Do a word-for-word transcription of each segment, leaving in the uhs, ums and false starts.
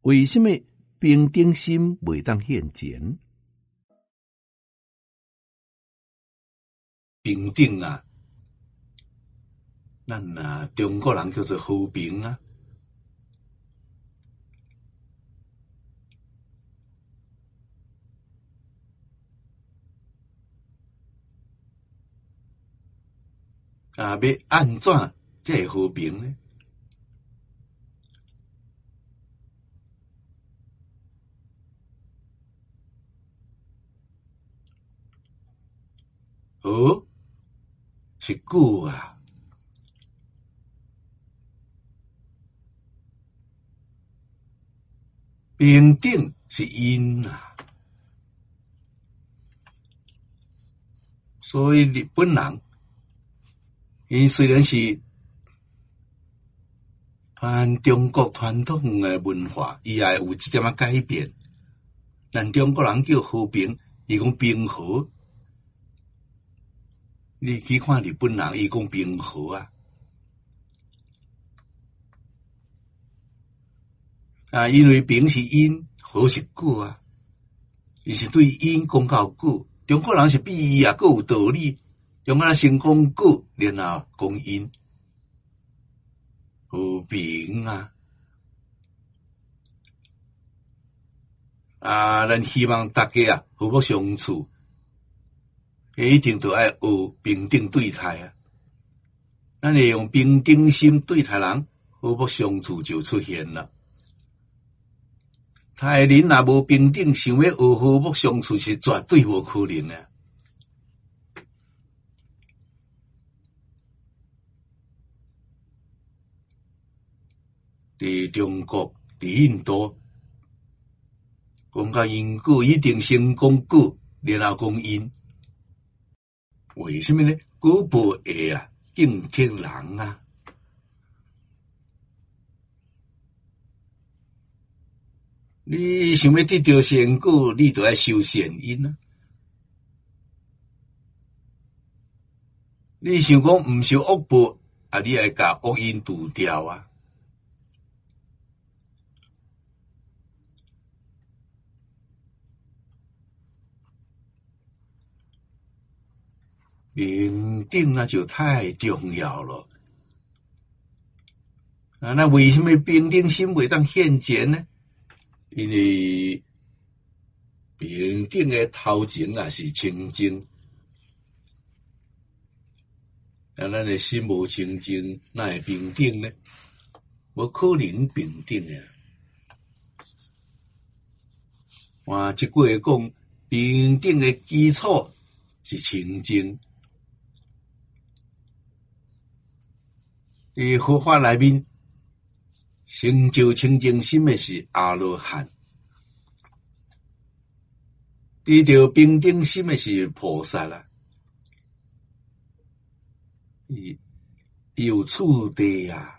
为什么平等心袂当现前？ 平等啊，咱啊中国人叫做和平啊。啊，要安怎才会和平呢？和是果啊，平等是因啊。所以日本人，伊虽然是按中国传统的文化，伊也有一点仔改变。咱中国人叫和平，伊讲平和。你去看日本人，伊讲平和啊。啊，因为平是因，和是果啊。伊是对因讲到果。中国人是比伊也更有道理，中国人先讲果，然后讲因。和平啊！啊，咱希望大家啊和睦相处，一定都要学平等对待啊！咱会用平等心对待人，和睦相处就出现了。他人若无平等，想要学和睦相处是绝对无可能的。伫中国、伫印度，讲到因果，一定先讲果，然后讲因。为什么呢？果报会啊，敬天人啊。你想要得到善果，你就要修善因啊。你想讲毋修恶报，啊，你要甲恶因除掉啊。平等那就太重要了。啊，那为什么平等心袂当现前呢？因为平等的头前啊是清净，啊，咱的心无清净，哪会平等呢？无可能平等啊！哇，即句话讲，平等的基础是清净。伫佛法内面，成就清净心的是阿罗汉，遇到平等心的是菩萨啦。伊有处地啊，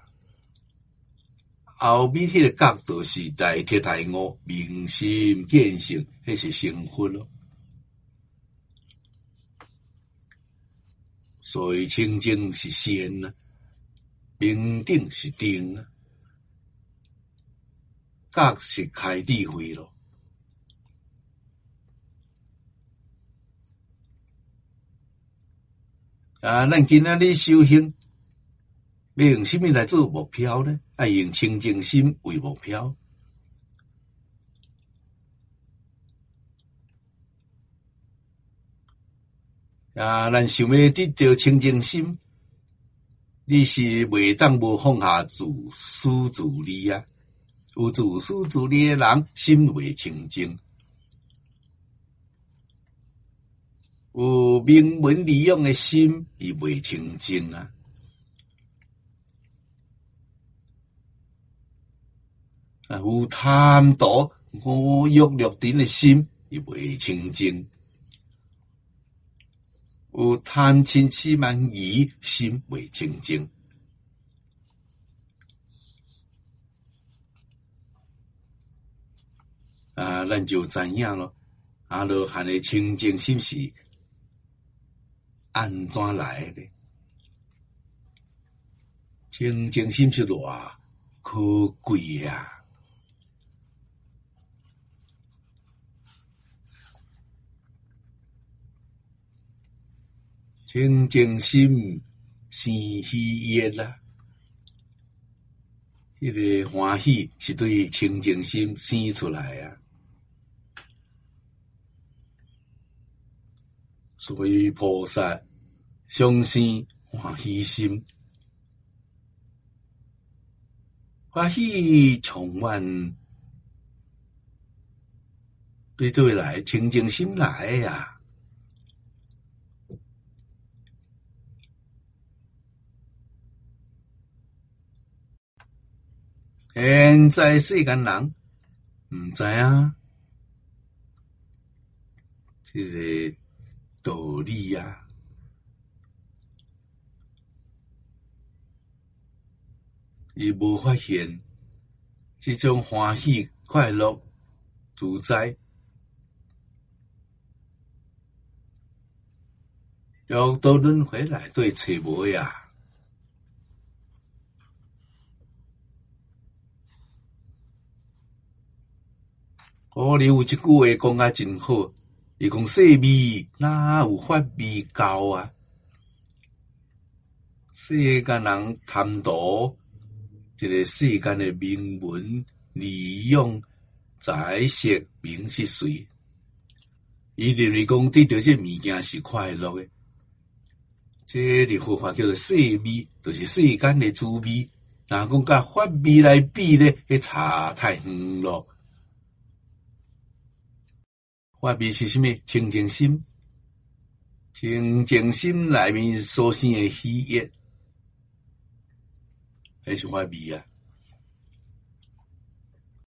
后面迄个角度是大彻大悟、明心见性，迄是成佛咯。所以清净是仙啊，平等是定啊，觉是开智慧咯。啊，咱今仔日修行，要用什么来做目标呢？要用清净心为目标。啊，咱想要得到清净心，你是袂当无放下自私自利啊！有自私自利的人，心袂清净；有名闻利养的心，伊袂清净啊！啊，有贪图五欲六尘的心，伊袂清净。有贪嗔痴慢疑，心未清净。啊，咱就知影咯。阿罗汉的清净心是安怎来的？清净心是偌可贵啊！ 清净心生喜悦啦。迄、那个欢喜是对清净心生出来啊。所以菩萨相生欢喜心，欢喜充满对对来清净心来呀、啊。现在世间人唔知啊，这个道理啊，伊无发现这种欢喜、快乐、自在，六道轮回内底找无呀。古人有一句话讲啊真好，伊讲细味哪有法味高啊？世间人贪图这个世间的名闻利用、财色名食睡，伊认为讲得到这物件是快乐的，这个佛法叫做细味，就是世间的滋味。若讲甲法味来比咧，迄差太远咯。法味是啥物？清净心，清净心内面所生的喜悦，迄是法味啊。